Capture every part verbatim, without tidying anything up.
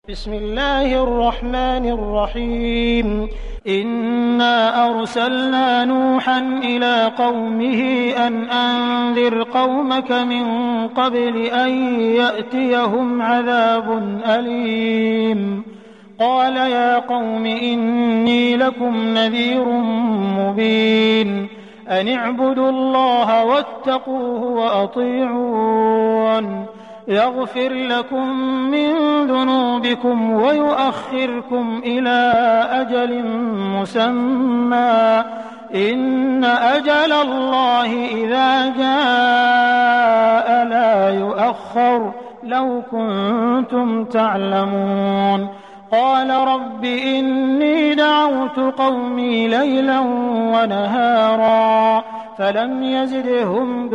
بسم الله الرحمن الرحيم إنا أرسلنا نوحا إلى قومه أن أنذر قومك من قبل أن يأتيهم عذاب أليم قال يا قوم إني لكم نذير مبين أن اعبدوا الله واتقوه وأطيعون يغفر لكم من ذنوبكم ويؤخركم إلى أجل مسمى إن أجل الله إذا جاء لا يؤخر لو كنتم تعلمون قال رب إني دعوت قومي ليلا ونهارا فلم يزدهم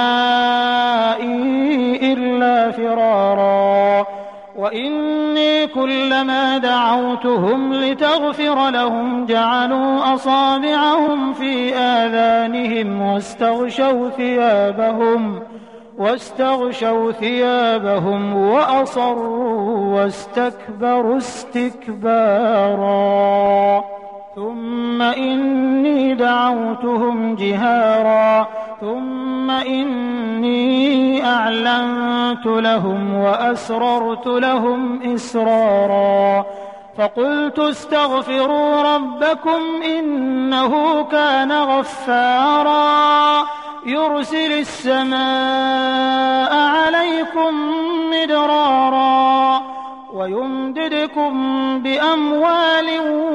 دعائي إلا فرارا وإني كلما دعوتهم لتغفر لهم جعلوا أصابعهم في آذانهم واستغشوا ثيابهم واستغشوا ثيابهم وأصروا واستكبروا استكبارا ثم إني دعوتهم جهارا ثم إني أعلنت لهم وأسررت لهم إسرارا فقلت استغفروا ربكم إنه كان غفارا يرسل السماء عليكم مدرارا ويمددكم بأموال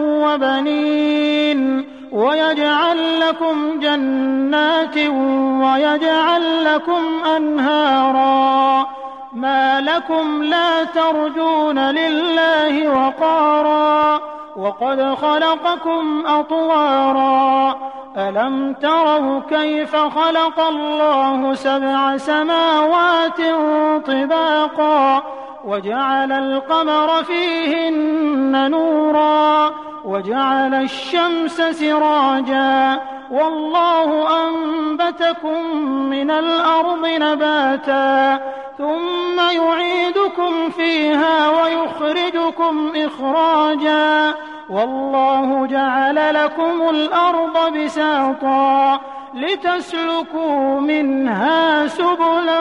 وبنين ويجعل لكم جنات ويجعل لكم أنهارا ما لكم لا ترجون لله وقارا وقد خلقكم أطوارا ألم تروا كيف خلق الله سبع سماوات طباقا وجعل القمر فيهن نورا وجعل الشمس سراجا والله أنبتكم من الأرض نباتا ثم يعيدكم فيها ويخرجكم إخراجا والله جعل لكم الأرض بساطا لتسلكوا منها سبلا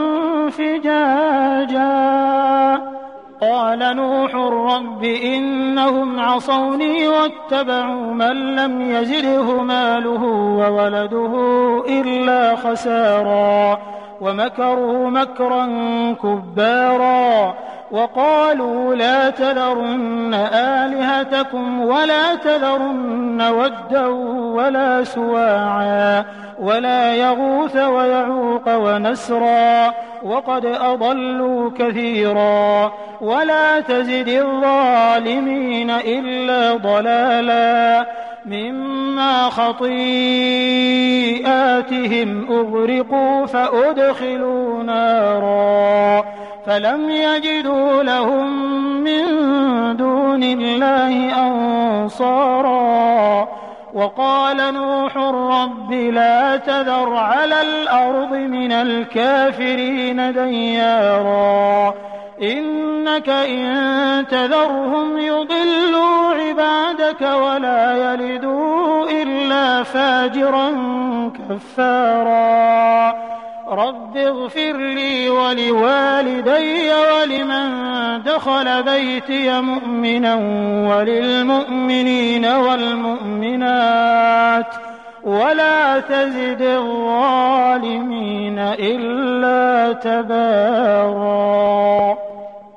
فجاجا قال نوح رب إنهم عصوني واتبعوا من لم يزده ماله وولده إلا خسارا ومكروا مكرا كبارا وقالوا لا تذرن آلهتكم ولا تذرن ودا ولا سواعا ولا يغوث ويعوق ونسرا وقد أضلوا كثيرا ولا تزد الظالمين إلا ضلالا مما خطيئاتهم أغرقوا فأدخلوا نارا فلم يجدوا لهم من دون الله أنصارا وقال نوح رب لا تذر على الأرض من الكافرين ديارا إنك إن تذرهم يضلوا عبادك ولا يلدوا إلا فاجرا كفارا رب اغفر لي ولوالدي ولمن دخل بيتي مؤمنا وللمؤمنين والمؤمنات ولا تزد الظالمين إلا تبارا.